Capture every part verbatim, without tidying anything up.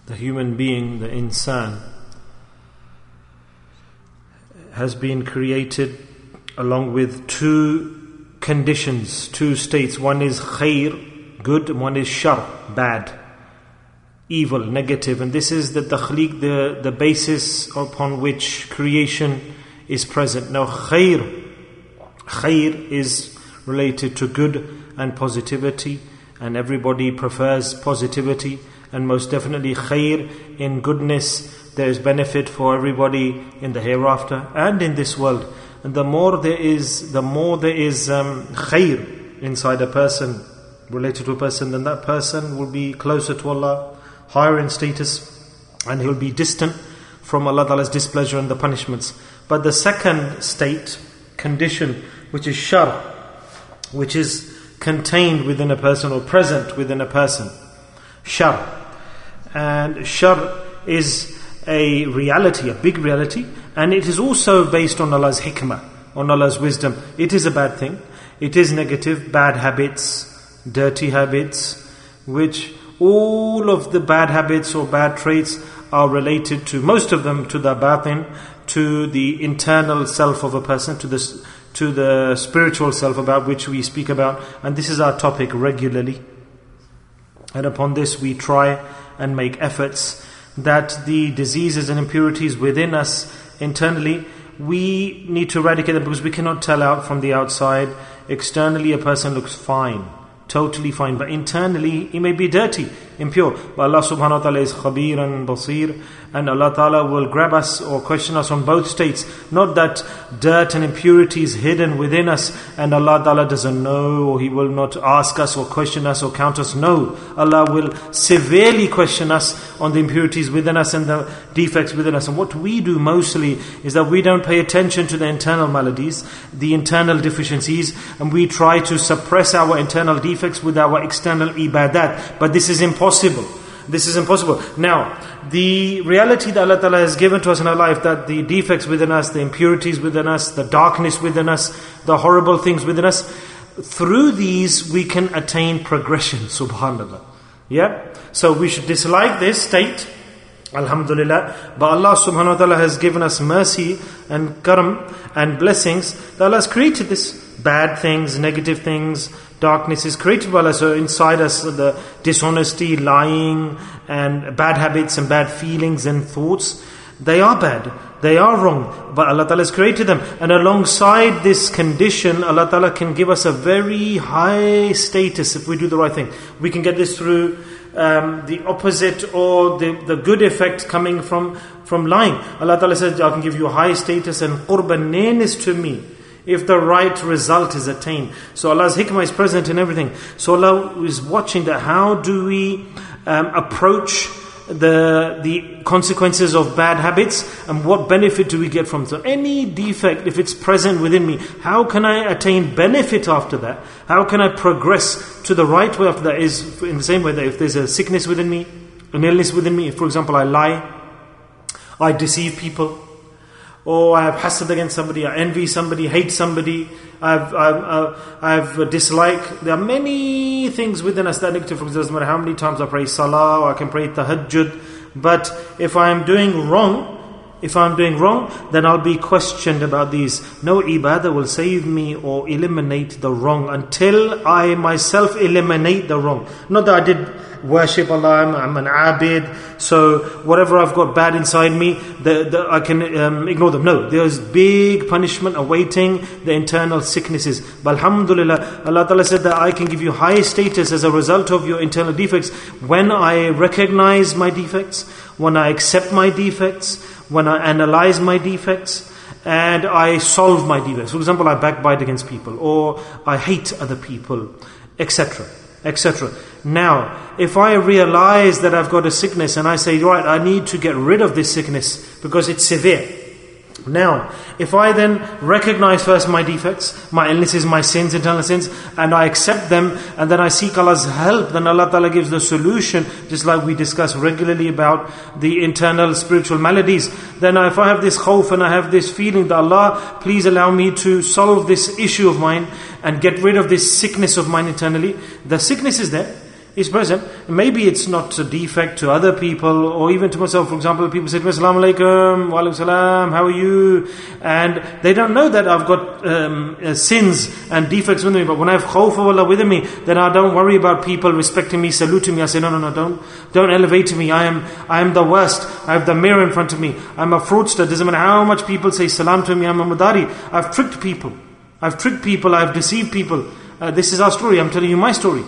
the human being, the insan, has been created along with two conditions, two states. One is khair, good, and one is shar, bad, evil, negative. And this is the takhliq, the, the basis upon which creation is present. Now khair, khair is related to good and positivity, and everybody prefers positivity, and most definitely khair, in goodness, there is benefit for everybody in the hereafter and in this world. And the more there is, the more there is um, khair inside a person, related to a person, then that person will be closer to Allah, higher in status, and he'll be distant from Allah Ta'ala's displeasure and the punishments. But the second state, condition, which is shar, which is contained within a person or present within a person, shar. And shar is a reality, a big reality, and it is also based on Allah's hikmah, on Allah's wisdom. It is a bad thing. It is negative, bad habits, dirty habits, which all of the bad habits or bad traits are related to, most of them to the batin, to the internal self of a person, to the, to the spiritual self about which we speak about. And this is our topic regularly. And upon this we try and make efforts that the diseases and impurities within us internally, we need to eradicate them, because we cannot tell out from the outside. Externally a person looks fine, totally fine, but internally he may be dirty, impure. But Allah subhanahu wa ta'ala is khabir and basir, and Allah ta'ala will grab us or question us on both states. Not that dirt and impurity is hidden within us and Allah ta'ala doesn't know, or He will not ask us or question us or count us. No, Allah will severely question us on the impurities within us and the defects within us. And what we do mostly is that we don't pay attention to the internal maladies, the internal deficiencies, and we try to suppress our internal defects with our external ibadat. But this is impossible. This is impossible. Now, the reality that Allah Ta'ala has given to us in our life, that the defects within us, the impurities within us, the darkness within us, the horrible things within us, through these we can attain progression, subhanallah. Yeah? So we should dislike this state, alhamdulillah. But Allah subhanahu wa ta'ala has given us mercy and karam and blessings. That Allah has created this. Bad things, negative things, darkness is created by Allah. So inside us, the dishonesty, lying, and bad habits and bad feelings and thoughts, they are bad, they are wrong, but Allah Ta'ala has created them. And alongside this condition, Allah Ta'ala can give us a very high status if we do the right thing. We can get this through um, the opposite, or the, the good effect coming from, from lying. Allah Ta'ala says, I can give you a high status and qurban, nearness to me, if the right result is attained. So Allah's hikmah is present in everything. So Allah is watching that. How do we um, approach the the consequences of bad habits, and what benefit do we get from it? So any defect, if it's present within me, how can I attain benefit after that? How can I progress to the right way after that? Is in the same way that if there's a sickness within me, an illness within me, if for example I lie, I deceive people, or I have hasad against somebody, I envy somebody, hate somebody, I've, I've, I've dislike. There are many things within us that are negative. For example, it doesn't matter how many times I pray salah, or I can pray tahajjud. But if I am doing wrong, if I'm doing wrong, then I'll be questioned about these. No ibadah will save me or eliminate the wrong until I myself eliminate the wrong. Not that I did worship Allah, I'm, I'm an abid, so whatever I've got bad inside me, the, the, I can um, ignore them. No, there's big punishment awaiting the internal sicknesses. But alhamdulillah, Allah Ta'ala said that I can give you high status as a result of your internal defects when I recognize my defects, when I accept my defects, when I analyze my defects, and I solve my defects. For example, I backbite against people, or I hate other people, et cetera, et cetera. Now, if I realize that I've got a sickness and I say, right, I need to get rid of this sickness because it's severe. Now, if I then recognize first my defects, my illnesses, my sins, internal sins, and I accept them, and then I seek Allah's help, then Allah Ta'ala gives the solution, just like we discuss regularly about the internal spiritual maladies. Then if I have this khawf and I have this feeling that Allah, please allow me to solve this issue of mine and get rid of this sickness of mine internally. The sickness is there, is present. Maybe it's not a defect to other people or even to myself. For example, people say to me, Assalamu alaikum, wa alaikum salam, how are you? And they don't know that I've got um, uh, sins and defects within me. But when I have khawf of Allah within me, then I don't worry about people respecting me, saluting me. I say, no, no, no, don't don't elevate me. I am I am the worst. I have the mirror in front of me. I'm a fraudster. Doesn't matter how much people say salam to me, I'm a madari. I've tricked people. I've tricked people. I've deceived people. Uh, this is our story. I'm telling you my story.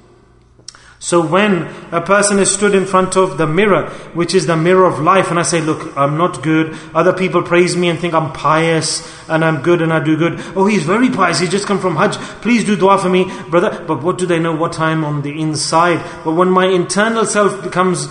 So when a person is stood in front of the mirror, which is the mirror of life, and I say, look, I'm not good. Other people praise me and think I'm pious and I'm good and I do good. Oh, he's very pious. He's just come from Hajj. Please do dua for me, brother. But what do they know what I'm on the inside? But when my internal self becomes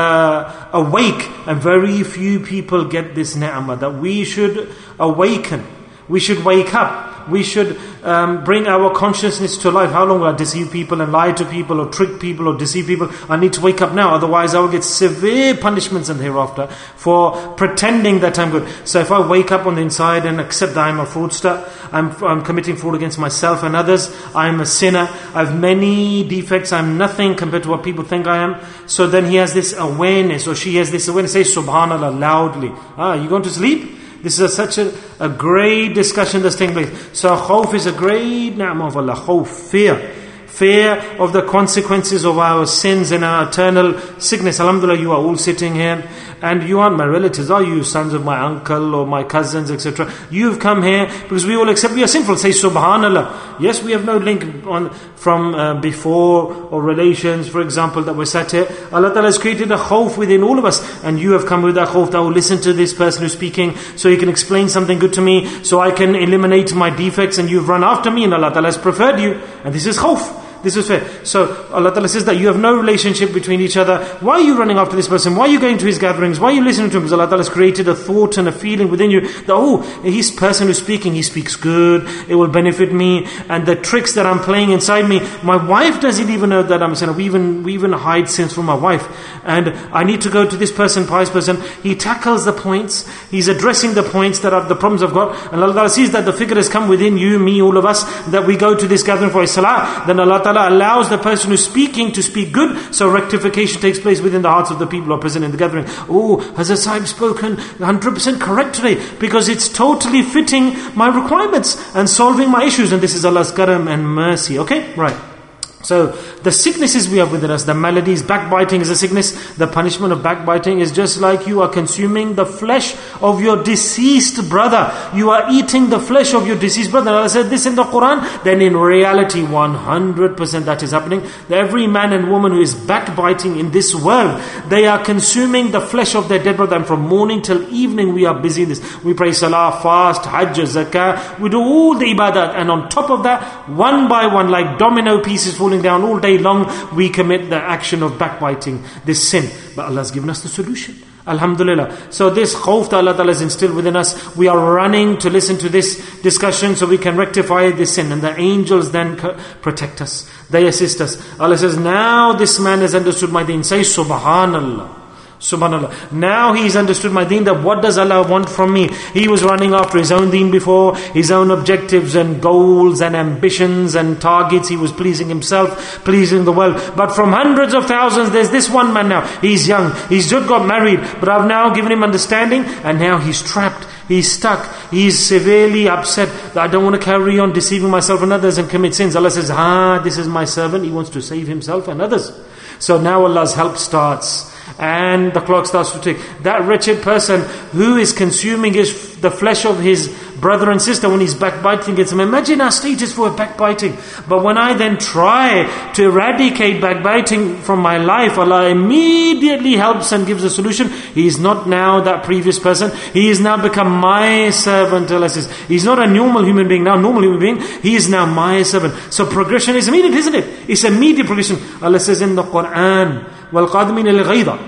uh, awake, and very few people get this ni'mah, that we should awaken. We should wake up. We should um, bring our consciousness to life. How long will I deceive people and lie to people or trick people or deceive people? I need to wake up now. Otherwise I will get severe punishments in the hereafter for pretending that I'm good. So if I wake up on the inside and accept that I'm a fraudster, I'm, I'm committing fraud against myself and others, I'm a sinner, I have many defects, I'm nothing compared to what people think I am. So then he has this awareness, or she has this awareness. Say subhanallah loudly. Ah, you going to sleep? This is a, such a, a great discussion that's taking place. So khawf is a great ni'mah of Allah. Khawf, fear. Fear of the consequences of our sins and our eternal sickness. Alhamdulillah, you are all sitting here. And you aren't my relatives, are you? Sons of my uncle or my cousins, et cetera. You've come here because we all accept we are sinful. Say subhanallah. Yes, we have no link on from uh, before or relations, for example, that we're sat here. Allah Ta'ala has created a khawf within all of us. And you have come with that khawf that will listen to this person who's speaking so he can explain something good to me, so I can eliminate my defects, and you've run after me and Allah Ta'ala has preferred you. And this is khawf. This is fair. So Allah Ta'ala says that you have no relationship between each other. Why are you running after this person? Why are you going to his gatherings? Why are you listening to him? Because Allah Ta'ala has created a thought and a feeling within you that, oh, he's person who's speaking, he speaks good, it will benefit me. And the tricks that I'm playing inside me, my wife doesn't even know that I'm a sinner. We even, we even hide sins from my wife. And I need to go to this person, pious person. He tackles the points. He's addressing the points that are the problems I've got. And Allah Ta'ala sees that the figure has come within you, me, all of us, that we go to this gathering for a salah. Then Allah Ta'ala allows the person who's speaking to speak good, so rectification takes place within the hearts of the people who are present in the gathering. Oh, has the Sahib spoken one hundred percent correct today? Because it's totally fitting my requirements and solving my issues, and this is Allah's karam and mercy. Okay? Right. So the sicknesses we have within us, the maladies, backbiting is a sickness. The punishment of backbiting is just like you are consuming the flesh of your deceased brother. You are eating the flesh of your deceased brother. And Allah said this in the Quran. Then in reality, one hundred percent that is happening. Every man and woman who is backbiting in this world, they are consuming the flesh of their dead brother. And from morning till evening we are busy in this. We pray salah, fast, hajj, zakah. We do all the ibadat. And on top of that, one by one, like domino pieces falling down all day long, we commit the action of backbiting, this sin. But Allah has given us the solution. Alhamdulillah. So this khawf that Allah Ta'ala has instilled within us, we are running to listen to this discussion so we can rectify this sin. And the angels then protect us. They assist us. Allah says, now this man has understood my deen. Say subhanallah. Subhanallah. Now he's understood my deen, that what does Allah want from me? He was running after his own deen before, his own objectives and goals and ambitions and targets. He was pleasing himself, pleasing the world. But from hundreds of thousands, there's this one man now. He's young. He's just got married. But I've now given him understanding, and now he's trapped. He's stuck. He's severely upset that I don't want to carry on deceiving myself and others and commit sins. Allah says, ah, this is my servant. He wants to save himself and others. So now Allah's help starts. And the clock starts to tick. That wretched person who is consuming his, the flesh of his brother and sister when he's backbiting against him. Imagine our status for backbiting. But when I then try to eradicate backbiting from my life, Allah immediately helps and gives a solution. He is not now that previous person. He is now become my servant. Allah says, he's not a normal human being now, normal human being. He is now my servant. So progression is immediate, isn't it? It's immediate progression. Allah says in the Quran, وَالْقَادِمِينَ الْغَيْضَ.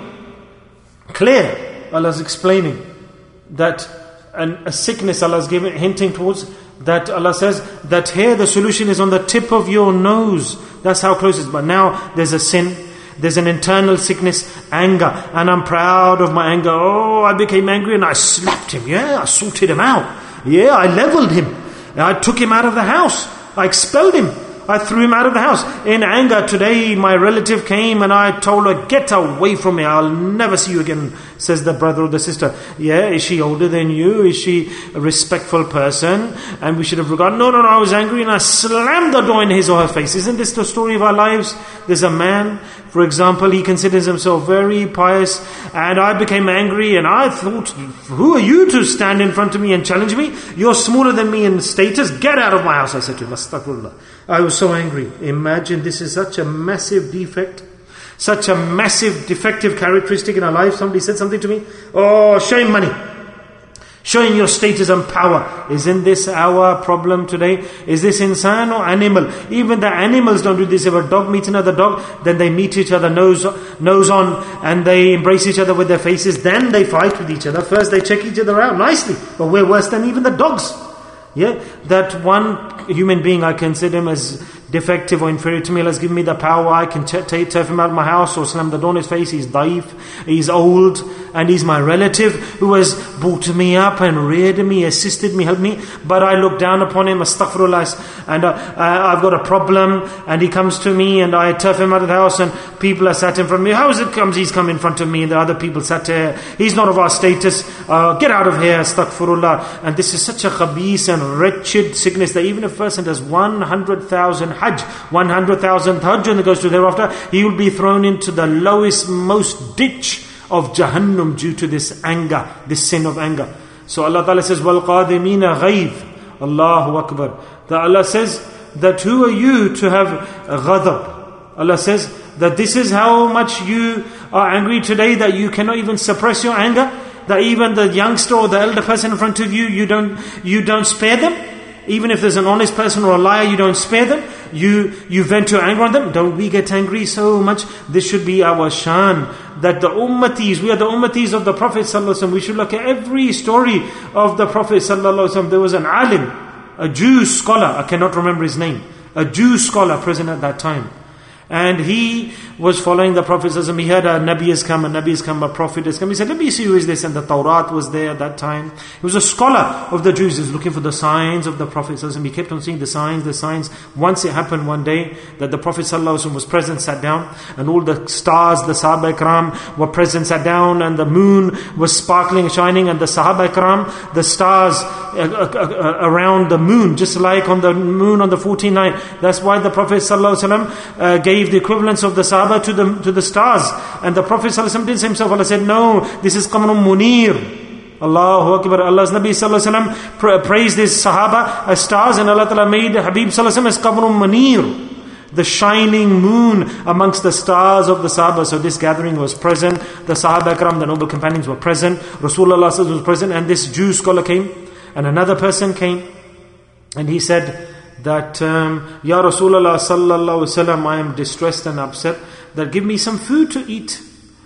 Clear. Allah is explaining that and a sickness Allah is giving, hinting towards that. Allah says that here the solution is on the tip of your nose. That's how close it is. But now there's a sin, there's an internal sickness, anger, and I'm proud of my anger. Oh, I became angry and I slapped him. Yeah, I sorted him out. Yeah, I leveled him. I took him out of the house. I expelled him. I threw him out of the house. In anger, today my relative came and I told her, get away from me, I'll never see you again. Says the brother or the sister. Yeah, is she older than you? Is she a respectful person? And we should have regarded, no, no, no, I was angry and I slammed the door in his or her face. Isn't this the story of our lives? There's a man, for example, he considers himself very pious, and I became angry and I thought, who are you to stand in front of me and challenge me? You're smaller than me in status, get out of my house. I said to him, astaghfirullah. I was so angry. Imagine, this is such a massive defect, such a massive defective characteristic in our life. Somebody said something to me, oh, show him money, showing your status and power. Isn't this our problem today? Is this insan or animal? Even the animals don't do this. If a dog meets another dog, then they meet each other nose, nose on, and they embrace each other with their faces. Then they fight with each other. First they check each other out nicely. But we're worse than even the dogs. Yeah, that one human being, I consider him as defective or inferior to me. Allah has given me the power. I can t- t- turf him out of my house or slam the door in his face. He's daif, he's old, and he's my relative who has brought me up and reared me, assisted me, helped me. But I look down upon him, astaghfirullah, and uh, I've got a problem, and he comes to me, and I turf him out of the house, and people are sat in front of me. How is it comes he's come in front of me, and the other people sat here? He's not of our status. Uh, get out of here, astaghfirullah. And this is such a khabis and wretched sickness that even if a person does one hundred thousand Hajj, one hundred thousand Hajj, and goes to thereafter, he will be thrown into the lowest, most ditch of Jahannam due to this anger, this sin of anger. So Allah Ta'ala says, وَالْقَادِمِينَ غَيْظ. Allahu Akbar. That Allah says that who are you to have ghadab? Allah says that this is how much you are angry today, that you cannot even suppress your anger, that even the youngster or the elder person in front of you, you don't, you don't spare them. Even if there's an honest person or a liar, you don't spare them. You you vent your anger on them. Don't we get angry so much? This should be our shan. That the ummatis, we are the ummatis of the Prophet ﷺ. We should look at every story of the Prophet ﷺ. There was an alim, a Jew scholar, I cannot remember his name, a Jew scholar present at that time. And he was following the Prophet ﷺ. He heard a Nabi has come, a Nabi has come, a Prophet has come. He said, let me see who is this. And the Tawrat was there at that time. He was a scholar of the Jews. He was looking for the signs of the Prophet ﷺ. He kept on seeing the signs, the signs. Once it happened one day that the Prophet ﷺ was present, sat down, and all the stars, the Sahaba Ikram were present, sat down, and the moon was sparkling, shining, and the Sahaba Ikram, the stars uh, uh, uh, around the moon, just like on the moon on the fourteenth night. That's why the Prophet ﷺ uh, gave the equivalence of the Sahaba to the to the stars. And the Prophet ﷺ didn't say himself. Allah said, no, this is Qamarun Munir. Allahu Akbar. Allah's Nabi ﷺ pra- praised his Sahaba as stars, and Allah Ta'ala made Habib ﷺ as Qamarun Munir, the shining moon amongst the stars of the Sahaba. So this gathering was present. The Sahaba Ikram, the noble companions, were present. Rasulullah was present, and this Jew scholar came, and another person came, and he said that, um, Ya Rasulullah sallallahu alaihi wasallam, I am distressed and upset, that give me some food to eat.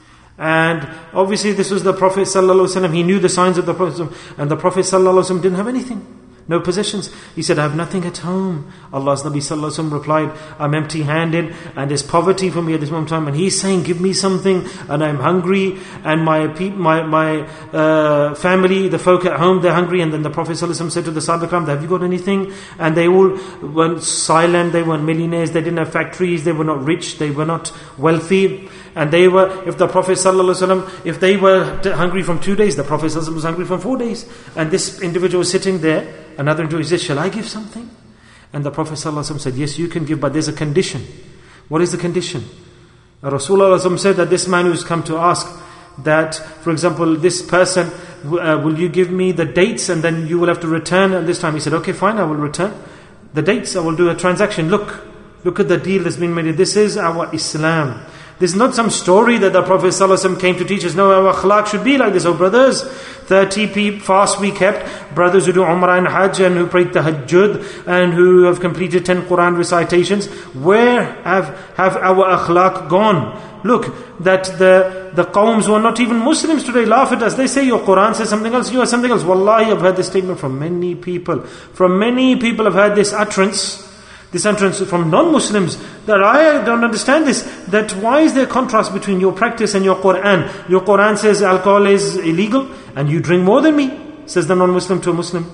And obviously this was the Prophet sallallahu alaihi wasallam. He knew the signs of the Prophet, and the Prophet sallallahu alaihi wasallam didn't have anything. No possessions. He said, I have nothing at home. Allah's Nabi sallallahu alaihi wasallam replied, I'm empty-handed, and there's poverty for me at this moment in time. And he's saying, give me something, and I'm hungry, and my my my uh, family, the folk at home, they're hungry. And then the Prophet sallallahu alaihi wasallam said to the Sahaba Ikram, have you got anything? And they all went silent. They weren't millionaires. They didn't have factories. They were not rich. They were not wealthy. And they were, if the Prophet ﷺ, if they were hungry from two days, the Prophet ﷺ was hungry from four days. And this individual was sitting there, another individual said, shall I give something? And the Prophet ﷺ said, yes, you can give, but there's a condition. What is the condition? Rasulullah ﷺ said that this man who's come to ask, that, for example, this person, uh, will you give me the dates and then you will have to return? And this time he said, okay, fine, I will return the dates, I will do a transaction. Look, look at the deal that's been made. This is our Islam. This is not some story that the Prophet ﷺ came to teach us. No, our akhlaq should be like this. Oh brothers, thirty fasts we kept. Brothers who do Umrah and Hajj and who prayed Tahajjud and who have completed ten Quran recitations. Where have, have our akhlaq gone? Look, that the, the qawms who are not even Muslims today laugh at us. They say your Quran says something else, you are something else. Wallahi, I've heard this statement from many people. From many people I've heard this utterance. This utterance from non-Muslims, that I don't understand this, that why is there contrast between your practice and your Quran? Your Quran says alcohol is illegal and you drink more than me, says the non-Muslim to a Muslim.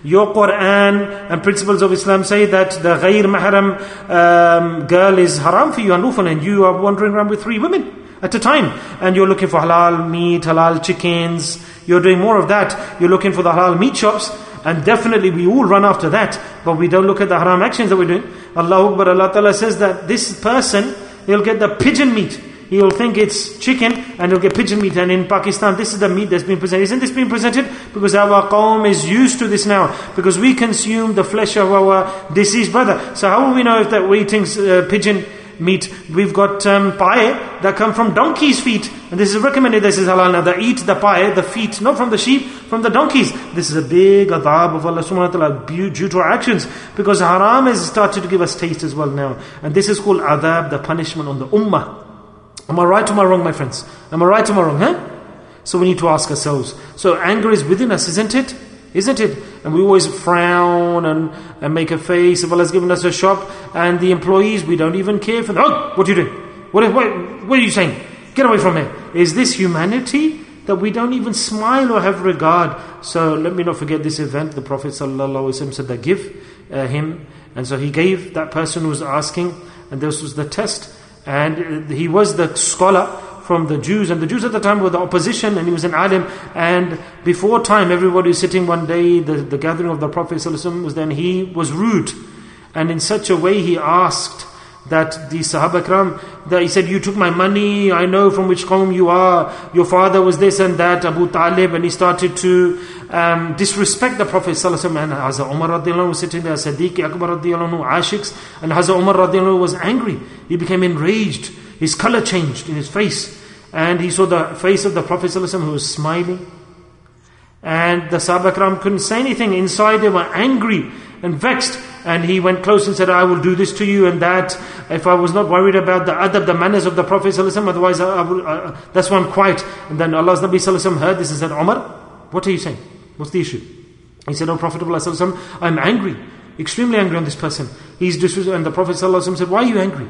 Your Quran and principles of Islam say that the ghair mahram um, girl is haram for you, unlawful, and you are wandering around with three women at a time, and you're looking for halal meat, halal chickens, you're doing more of that, you're looking for the halal meat shops, and definitely we all run after that, but we don't look at the haram actions that we're doing. Allahu Akbar, Allah Ta'ala says that this person, he'll get the pigeon meat, he'll think it's chicken, and he'll get pigeon meat, and in Pakistan, this is the meat that's been presented. Isn't this being presented? Because our qawm is used to this now, because we consume the flesh of our deceased brother. So how will we know if that we're eating uh, pigeon meat? We've got um, pie that come from donkey's feet, and this is recommended, this is halal now. They eat the pie, the feet, not from the sheep, from the donkeys. This is a big adab of Allah subhanahu wa ta'ala due to our actions, because haram has started to give us taste as well now, and this is called adab, the punishment on the ummah. Am I right or am I wrong, my friends? Am I right or am I wrong, huh? So we need to ask ourselves. So anger is within us, isn't it? Isn't it? And we always frown and, and make a face. If Allah has given us a shop, and the employees, we don't even care for them. Oh, what are you doing? What, what, what are you saying? Get away from here. Is this humanity that we don't even smile or have regard? So let me not forget this event. The Prophet ﷺ said that give uh, him. And so he gave that person who was asking, and this was the test. And he was the scholar from the Jews, and the Jews at the time were the opposition, and he was an alim. And before time, everybody was sitting one day, the, the gathering of the Prophet ﷺ was then, he was rude, and in such a way he asked that the Sahaba Ikram, that he said, you took my money, I know from which qawm you are, your father was this and that, Abu Talib, and he started to um, disrespect the Prophet ﷺ. And Hazrat Umar radiallahu anhu was sitting there, Siddiq Akbar radiallahu anhu, Ashiks, and Hazrat Umar radiallahu anhu was angry, he became enraged, his color changed in his face, and he saw the face of the Prophet ﷺ who was smiling, and the Sahaba Ikram couldn't say anything, inside they were angry and vexed. And he went close and said, I will do this to you and that, if I was not worried about the adab, the manners of the Prophet ﷺ, otherwise I, I will, uh, that's why I'm quiet. And then Allah's Nabi ﷺ heard this and said, Umar, what are you saying? What's the issue? He said, oh Prophet ﷺ, I'm angry, extremely angry on this person. He's disres-. And the Prophet ﷺ said, why are you angry?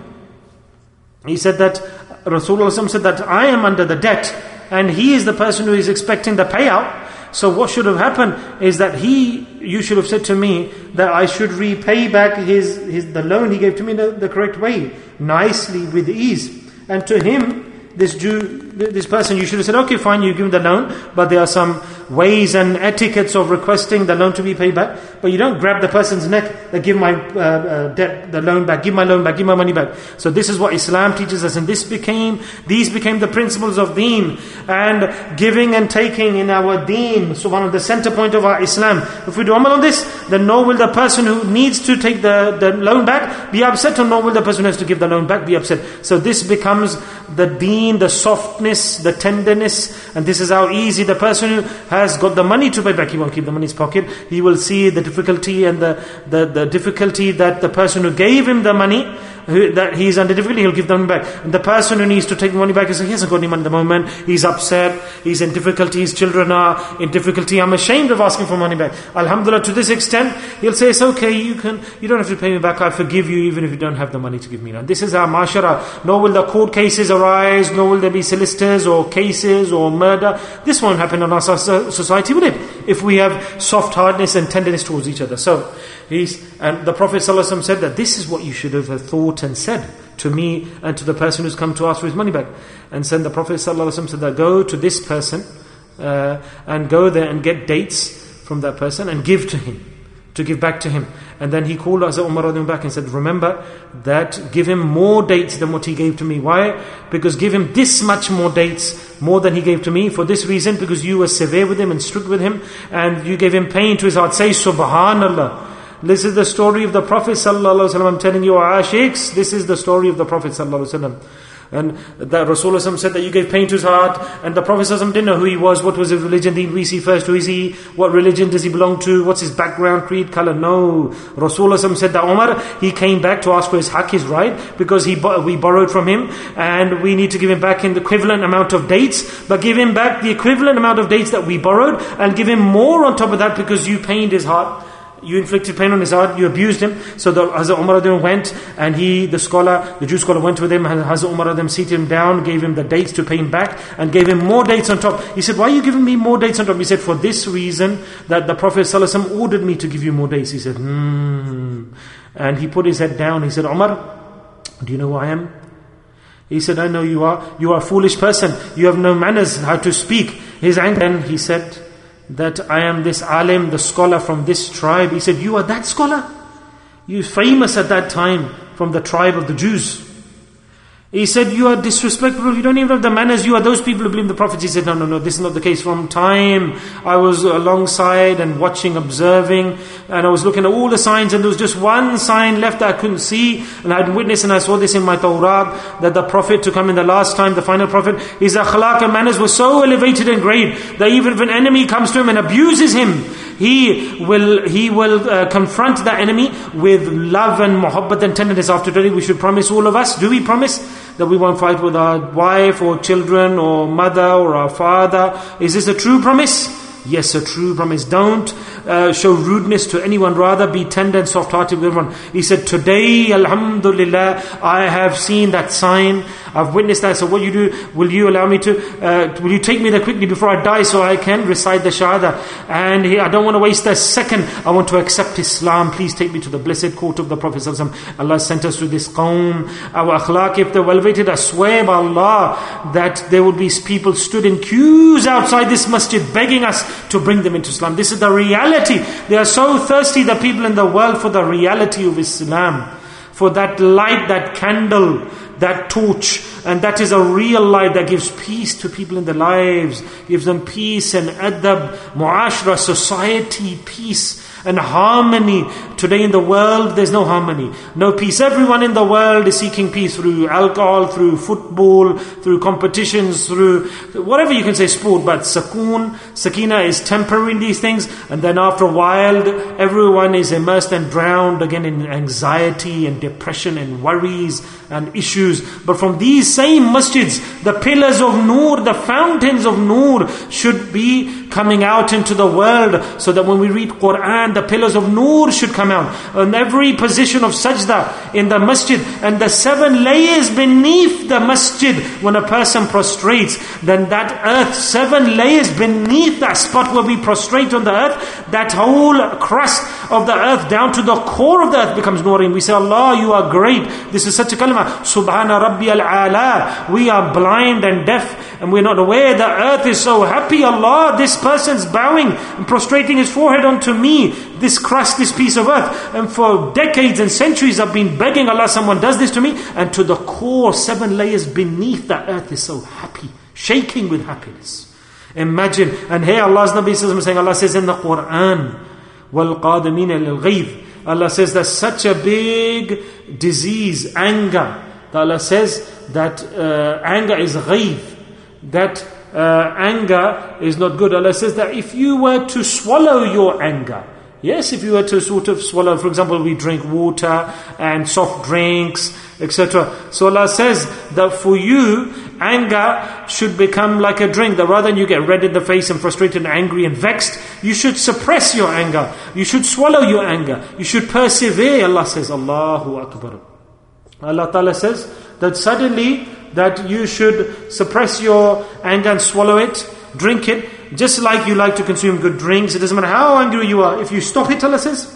He said that, Rasulullah said that I am under the debt, and he is the person who is expecting the payout. So what should have happened is that he, you should have said to me that I should repay back his, his the loan he gave to me the, the correct way, nicely, with ease. And to him, this Jew, this person, you should have said, okay, fine, you give him the loan, but there are some ways and etiquettes of requesting the loan to be paid back. But you don't grab the person's neck, that give my uh, uh, debt, the loan back, give my loan back, give my money back. So this is what Islam teaches us, and this became, these became the principles of deen, and giving and taking in our deen. So one of the center point of our Islam. If we do amal on this, then nor will the person who needs to take the, the loan back be upset, or nor will the person who has to give the loan back be upset. So this becomes the deen, the softness, the tenderness, and this is how easy the person who has got the money to pay back, he won't keep the money in his pocket. He will see the difficulty and the, the, the difficulty that the person who gave him the money, who, that he's under difficulty, he'll give them back. And the person who needs to take the money back, he hasn't got any money at the moment, he's upset, he's in difficulty, his children are in difficulty, I'm ashamed of asking for money back. Alhamdulillah, to this extent, he'll say, it's okay, you can, you don't have to pay me back, I forgive you even if you don't have the money to give me. And this is our mashara. Nor will the court cases arise, nor will there be solicitors or cases or murder. This won't happen in our society, will it? If we have soft hardness and tenderness towards each other. So, he's, and the Prophet ﷺ said that this is what you should have thought and said to me and to the person who's come to ask for his money back. And then the Prophet ﷺ said that go to this person uh, and go there and get dates from that person and give to him, to give back to him. And then he called Hazrat Umar radiallahu back and said, remember that give him more dates than what he gave to me. Why? Because give him this much more dates, more than he gave to me. For this reason, because you were severe with him and strict with him, and you gave him pain to his heart. Say Subhanallah. This is the story of the Prophet sallallahu alaihi wasallam. I'm telling you, Ashiks, this is the story of the Prophet sallallahu alaihi wasallam. And that Rasulullah said that you gave pain to his heart, and the Prophet ﷺ didn't know who he was, what was his religion. Did we see first who is he, what religion does he belong to, what's his background, creed, color? No. Rasulullah said that Umar, he came back to ask for his haq, his right, because he we borrowed from him, and we need to give him back in the equivalent amount of dates, but give him back the equivalent amount of dates that we borrowed, and give him more on top of that because you pained his heart. You inflicted pain on his heart, you abused him. So the Hazrat Umar went, and he, the scholar, the Jew scholar went with him, and Hazrat Umar seated him down, gave him the dates to pay him back, and gave him more dates on top. He said, why are you giving me more dates on top? He said, for this reason, that the Prophet ﷺ ordered me to give you more dates. He said, hmm. And he put his head down. He said, Umar, do you know who I am? He said, I know you are. You are a foolish person. You have no manners how to speak. His anger. And he said, that I am this alim, the scholar from this tribe. He said, you are that scholar? You famous at that time from the tribe of the Jews. He said, you are disrespectful, you don't even have the manners, you are those people who believe the Prophet. He said, no, no, no, this is not the case. From time I was alongside and watching, observing, and I was looking at all the signs, and there was just one sign left that I couldn't see, and I had witnessed, and I saw this in my Tawrah, that the Prophet to come in the last time, the final Prophet, his akhlaq and manners were so elevated and great, that even if an enemy comes to him and abuses him, he will he will uh, confront that enemy with love and muhabbat and tenderness. After today, we should promise, all of us, do we promise that we won't fight with our wife or children or mother or our father? Is this a true promise? Yes, a true promise. Don't uh, show rudeness to anyone. Rather be tender and soft-hearted with everyone. He said, today, alhamdulillah, I have seen that sign. I've witnessed that. So what you do, will you allow me to, uh, will you take me there quickly before I die so I can recite the Shahada? And he, I don't want to waste a second. I want to accept Islam. Please take me to the blessed court of the Prophet ﷺ. Allah sent us to this qawm. Our akhlaq, if they're elevated, I swear by Allah that there would be people stood in queues outside this masjid begging us to bring them into Islam. This is the reality. They are so thirsty, the people in the world, for the reality of Islam, for that light, that candle, that torch. And that is a real light that gives peace to people in their lives, gives them peace and adab, muashra, society, peace and harmony. Today in the world, there's no harmony, no peace. Everyone in the world is seeking peace through alcohol, through football, through competitions, through whatever you can say, sport. But sakoon, sakina is temporary in these things. And then after a while, everyone is immersed and drowned again in anxiety and depression and worries and issues. But from these same masjids, the pillars of Noor, the fountains of Noor should be coming out into the world, so that when we read Quran, the pillars of Noor should come out. And every position of sajda in the masjid, and the seven layers beneath the masjid, when a person prostrates, then that earth, seven layers beneath that spot where we prostrate on the earth, that whole crust of the earth down to the core of the earth becomes Noorin. We say, Allah, you are great. This is such a kalima. Subhana Rabbi al-Ala. We are blind and deaf, and we're not aware. The earth is so happy. Allah, this person's bowing and prostrating his forehead onto me, this crust, this piece of earth. And for decades and centuries I've been begging Allah, someone does this to me. And to the core, seven layers beneath the earth is so happy, shaking with happiness. Imagine. And here Allah's Nabi is saying, Allah says in the Quran, وَالْقَادِمِينَ لِلْغَيْظِ. Allah says that's such a big disease, anger. That Allah says that uh, anger is ghayth, that uh, anger is not good. Allah says that if you were to swallow your anger, yes, if you were to sort of swallow, for example, we drink water and soft drinks, et cetera. So Allah says that for you, anger should become like a drink. That rather than you get red in the face and frustrated and angry and vexed, you should suppress your anger. You should swallow your anger. You should persevere. Allah says, Allahu Akbar. Allah Ta'ala says that suddenly that you should suppress your anger and swallow it, drink it, just like you like to consume good drinks. It doesn't matter how angry you are. If you stop it, Allah says.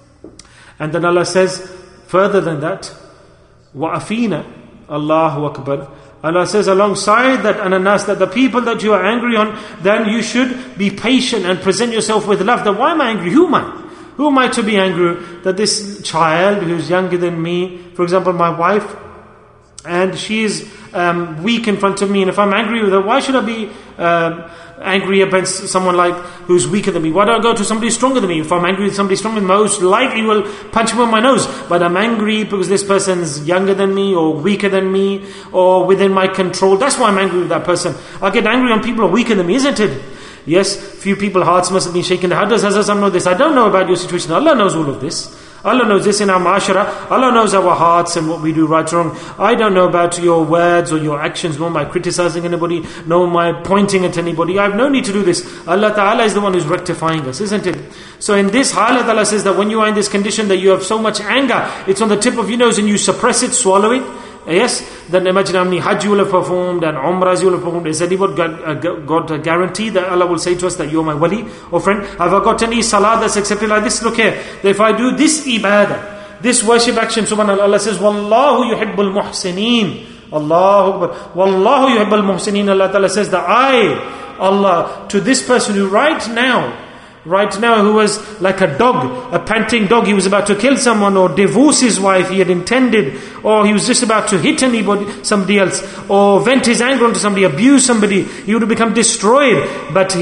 And then Allah says, further than that, وَأَفِينَ Allahu Akbar. Allah says alongside that ananas, that the people that you are angry on, then you should be patient and present yourself with love. That why am I angry? Who am I? Who am I to be angry? That this child who's younger than me, for example, my wife, and she's um, weak in front of me, and if I'm angry with her, why should I be uh, angry against someone like who's weaker than me? Why don't I go to somebody stronger than me? If I'm angry with somebody stronger than me, most likely will punch him on my nose. But I'm angry because this person's younger than me, or weaker than me, or within my control. That's why I'm angry with that person. I get angry when people are weaker than me, isn't it? Yes, few people's hearts must have been shaken. How does Hazrat Sam know this? I don't know about your situation. Allah knows all of this. Allah knows this in our ma'ashara. Allah knows our hearts and what we do right or wrong. I don't know about your words or your actions, nor my criticizing anybody, nor my pointing at anybody. I have no need to do this. Allah Ta'ala is the one who's rectifying us, isn't it? So in this halat, Allah says that when you are in this condition that you have so much anger, it's on the tip of your nose and you suppress it, swallow it. Yes, then imagine how many Hajj you will have performed and Umrahs you will have performed. Is anyone got, uh, got a guarantee that Allah will say to us that you're my wali or friend? Have I got any salah that's accepted like this? Look here, if I do this ibadah, this worship action, subhanAllah, Allah says, Wallahu yuhibbul muhsineen. Allahu Akbar. Wallahu yuhibbul muhsineen. Allah Ta'ala says that I, Allah, to this person who right now, Right now, who was like a dog, a panting dog, he was about to kill someone or divorce his wife, he had intended, or he was just about to hit anybody, somebody else, or vent his anger onto somebody, abuse somebody, he would have become destroyed. But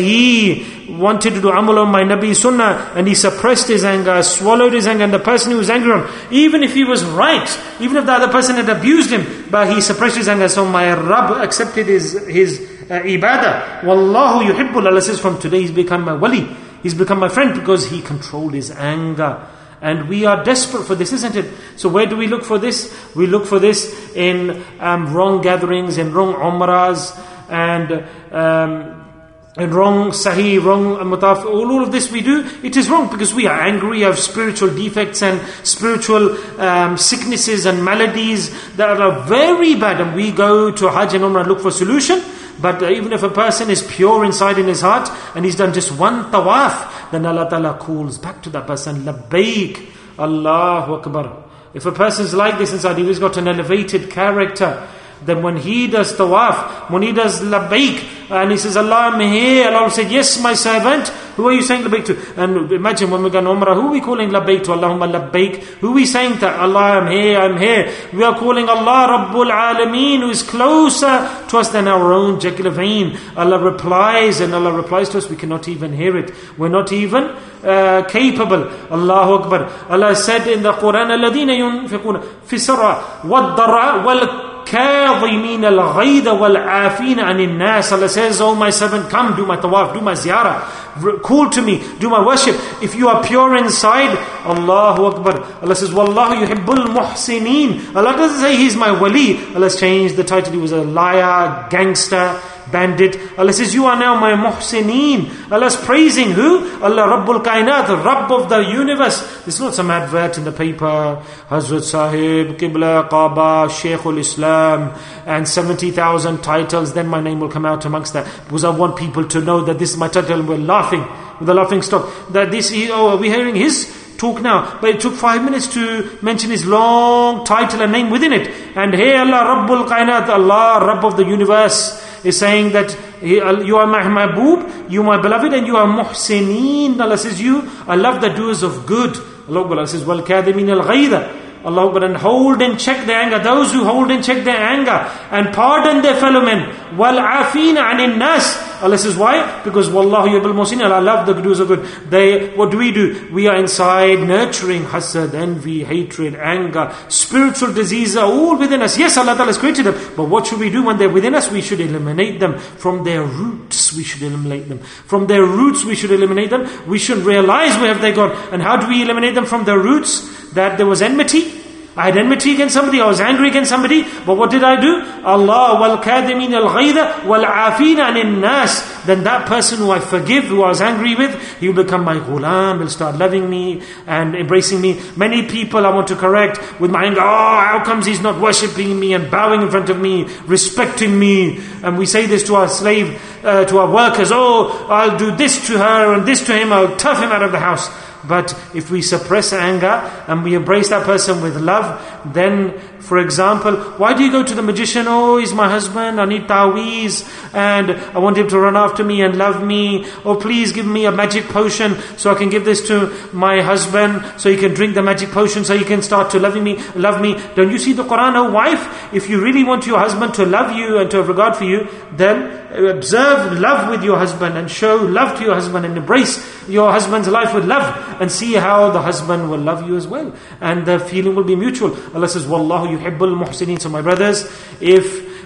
he wanted to do amal on my Nabi Sunnah, and he suppressed his anger, swallowed his anger, and the person he was angry on, even if he was right, even if the other person had abused him, but he suppressed his anger, so my Rabb accepted his, his uh, ibadah. Wallahu yuhibbul, Allah says, from today he's become my wali. He's become my friend because he controlled his anger. And we are desperate for this, isn't it? So where do we look for this? We look for this in um, wrong gatherings, in wrong umrahs, and um, in wrong sahih, wrong mutaf. All, all of this we do, it is wrong because we are angry, we have spiritual defects and spiritual um, sicknesses and maladies that are very bad. And we go to Hajj and Umrah and look for solution. But uh, even if a person is pure inside in his heart and he's done just one tawaf, then Allah Ta'ala calls back to that person, Labbaik, Allahu Akbar. If a person is like this inside, he's got an elevated character, then when he does tawaf, when he does Labbaik, and he says, Allah, I'm here, Allah will say, yes, my servant. Who are you saying Labbaik to? And imagine when we go on Umrah, who are we calling Labbaik to? Allahumma Labbaik. Who are we saying that? Allah, I'm here, I'm here. We are calling Allah Rabbul Alameen, who is closer to us than our own jugular vein. Allah replies, and Allah replies to us, we cannot even hear it. We're not even uh, capable. Allahu Akbar. Allah said in the Quran, الَّذِينَ يُنْفِقُونَ فِي السَّرَّةِ وَالضَّرَّةِ وَالْكَرَّةِ كَاظِمِينَ الْغَيْظَ وَالْعَافِينَ عَنِ النَّاسِ. Allah says, oh my servant, come, do my tawaf, do my ziyarah, call to me, do my worship. If you are pure inside, Allahu Akbar. Allah says, Wallahu yuhibbul muhsineen. Allah doesn't say he's my wali. Allah has changed the title. He was a liar, gangster, bandit. Allah says, you are now my muhsineen. Allah's praising who? Allah Rabbul Kainat, the Rabb of the universe. It's not some advert in the paper, Hazrat Sahib, Qibla, Kaaba, Shaykhul Islam, and seventy thousand titles. Then my name will come out amongst that. Because I want people to know that this is my title, and we're laughing with a laughing stock. That this, oh, are we hearing his talk now? But it took five minutes to mention his long title and name within it. And hey, Allah Rabbul Kainat, Allah Rabb of the universe, is saying that you are my mahbub, you are my beloved, and you are muhsineen. Allah says, you, I love the doers of good. Allah says, wal kadhimin al ghayda. Allah Akbar, and hold and check their anger. Those who hold and check their anger and pardon their fellow men. Wal afina anin nas. Allah says, why? Because Wallahu yuhibbul muhsinin. Allah love the doers of good. They, what do we do? We are inside nurturing hasad, envy, hatred, anger, spiritual diseases are all within us. Yes, Allah Ta'ala has created them. But what should we do when they're within us? We should eliminate them from their roots. We should eliminate them from their roots. We should eliminate them. We should realize where have they gone. And how do we eliminate them from their roots? That there was enmity. I had enmity against somebody, I was angry against somebody, but what did I do? Allah wal kadhimin al ghayda wal afina anin nas. Then that person who I forgive, who I was angry with, he will become my ghulam, will start loving me and embracing me. Many people I want to correct with my anger. Oh, how comes he's not worshipping me and bowing in front of me, respecting me? And we say this to our slave, uh, to our workers. Oh, I'll do this to her and this to him, I'll tough him out of the house. But if we suppress anger and we embrace that person with love, then, for example, why do you go to the magician? Oh, he's my husband, I need ta'weez, and I want him to run after me and love me. Oh, please give me a magic potion so I can give this to my husband, so he can drink the magic potion, so he can start to loving me, love me. Don't you see the Quran, oh wife? If you really want your husband to love you and to have regard for you, then observe love with your husband and show love to your husband and embrace your husband's life with love, and see how the husband will love you as well, and the feeling will be mutual. Allah says, Wallahu yuhibbul muhsineen. So my brothers, if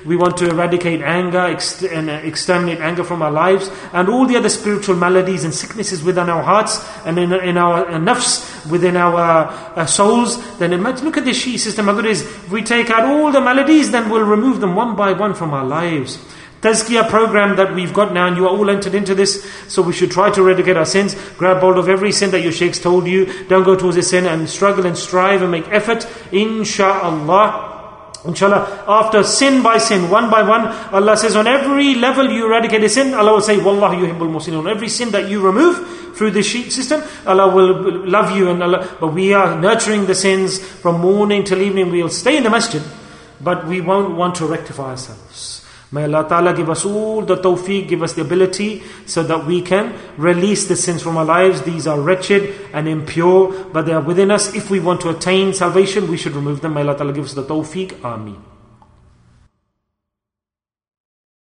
We want to eradicate anger, ext- and uh, exterminate anger from our lives, and all the other spiritual maladies and sicknesses within our hearts and in, in our uh, nafs, within our uh, souls. Then imagine, look at this Shi'i system. Otherwise, if we take out all the maladies, then we'll remove them one by one from our lives. Tazkiyah program that we've got now, and you are all entered into this, so we should try to eradicate our sins. Grab hold of every sin that your sheikhs told you. Don't go towards a sin, and struggle and strive and make effort. Insha'Allah. Inshallah, after sin by sin, one by one, Allah says on every level you eradicate a sin, Allah will say, Wallahu yuhibbul muhsinin. On every sin that you remove through the sheet system, Allah will love you. And Allah, but we are nurturing the sins from morning till evening. We'll stay in the masjid, but we won't want to rectify ourselves. May Allah Ta'ala give us all the tawfiq, give us the ability so that we can release the sins from our lives. These are wretched and impure, but they are within us. If we want to attain salvation, we should remove them. May Allah Ta'ala give us the tawfiq. Ameen.